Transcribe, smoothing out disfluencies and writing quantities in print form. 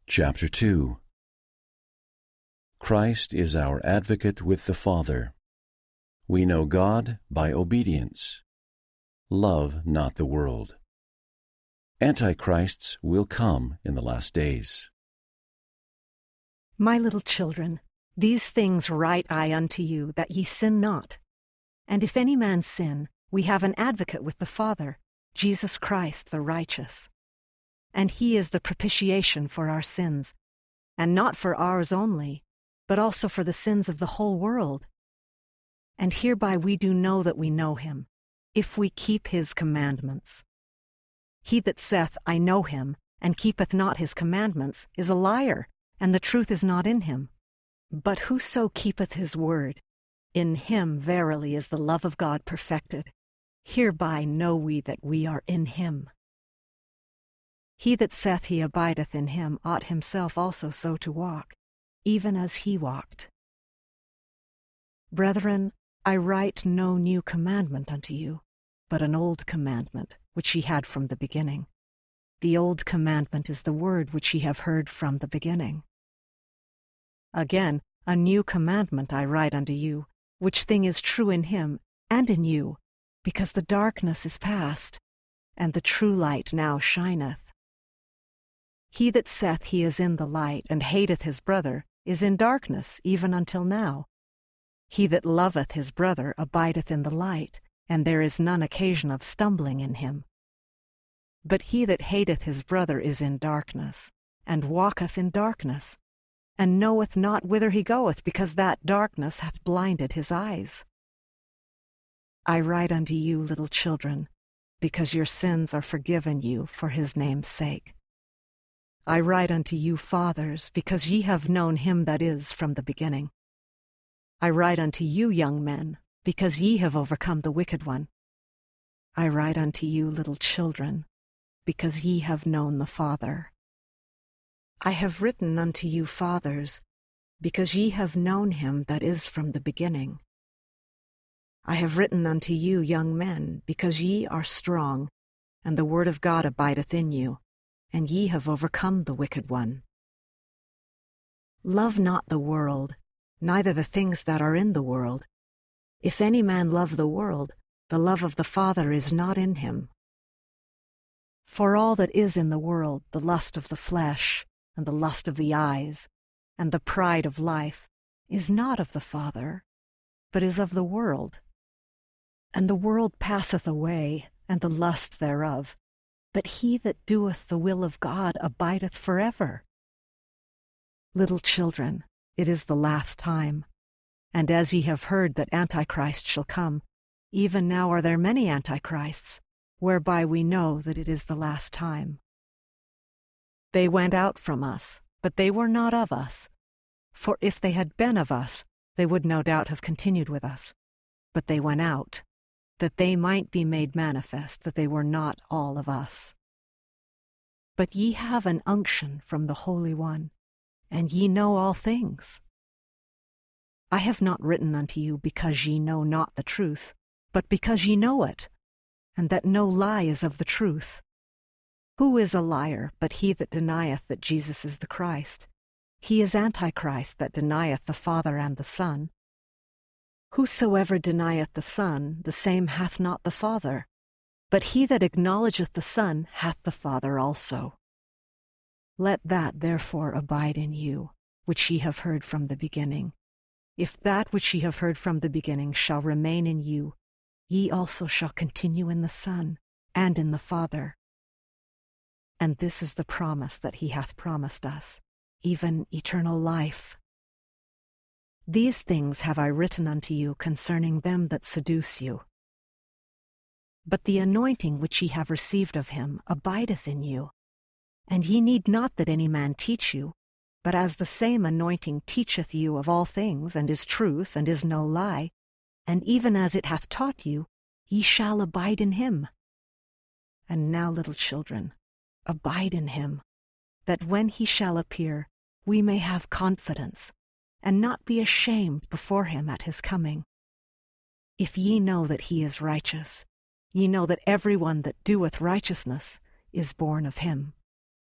Chapter 2. Christ is our advocate with the Father. We know God by obedience. Love not the world. Antichrists will come in the last days. My little children, these things write I unto you, that ye sin not. And if any man sin, we have an advocate with the Father, Jesus Christ the righteous. And he is the propitiation for our sins, and not for ours only, but also for the sins of the whole world. And hereby we do know that we know him, if we keep his commandments. He that saith, I know him, and keepeth not his commandments, is a liar, and the truth is not in him. But whoso keepeth his word, in him verily is the love of God perfected. Hereby know we that we are in him. He that saith he abideth in him ought himself also so to walk, even as he walked. Brethren, I write no new commandment unto you, but an old commandment, which ye had from the beginning. The old commandment is the word which ye have heard from the beginning. Again, a new commandment I write unto you, which thing is true in him and in you, because the darkness is past, and the true light now shineth. He that saith he is in the light, and hateth his brother, is in darkness even until now. He that loveth his brother abideth in the light, and there is none occasion of stumbling in him. But he that hateth his brother is in darkness, and walketh in darkness, and knoweth not whither he goeth, because that darkness hath blinded his eyes. I write unto you, little children, because your sins are forgiven you for his name's sake. I write unto you, fathers, because ye have known him that is from the beginning. I write unto you, young men, because ye have overcome the wicked one. I write unto you, little children, because ye have known the Father. I have written unto you, fathers, because ye have known him that is from the beginning. I have written unto you, young men, because ye are strong, and the word of God abideth in you, and ye have overcome the wicked one. Love not the world, neither the things that are in the world. If any man love the world, the love of the Father is not in him. For all that is in the world, the lust of the flesh, and the lust of the eyes, and the pride of life, is not of the Father, but is of the world. And the world passeth away, and the lust thereof, but he that doeth the will of God abideth forever. Little children, it is the last time. And as ye have heard that Antichrist shall come, even now are there many Antichrists, whereby we know that it is the last time. They went out from us, but they were not of us. For if they had been of us, they would no doubt have continued with us. But they went out, that they might be made manifest that they were not all of us. But ye have an unction from the Holy One, and ye know all things. I have not written unto you because ye know not the truth, but because ye know it, and that no lie is of the truth. Who is a liar but he that denieth that Jesus is the Christ? He is Antichrist that denieth the Father and the Son. Whosoever denieth the Son, the same hath not the Father. But he that acknowledgeth the Son hath the Father also. Let that therefore abide in you, which ye have heard from the beginning. If that which ye have heard from the beginning shall remain in you, ye also shall continue in the Son, and in the Father. And this is the promise that he hath promised us, even eternal life. These things have I written unto you concerning them that seduce you. But the anointing which ye have received of him abideth in you, and ye need not that any man teach you, but as the same anointing teacheth you of all things, and is truth, and is no lie, and even as it hath taught you, ye shall abide in him. And now, little children, abide in him, that when he shall appear, we may have confidence, and not be ashamed before him at his coming. If ye know that he is righteous, ye know that every one that doeth righteousness is born of him.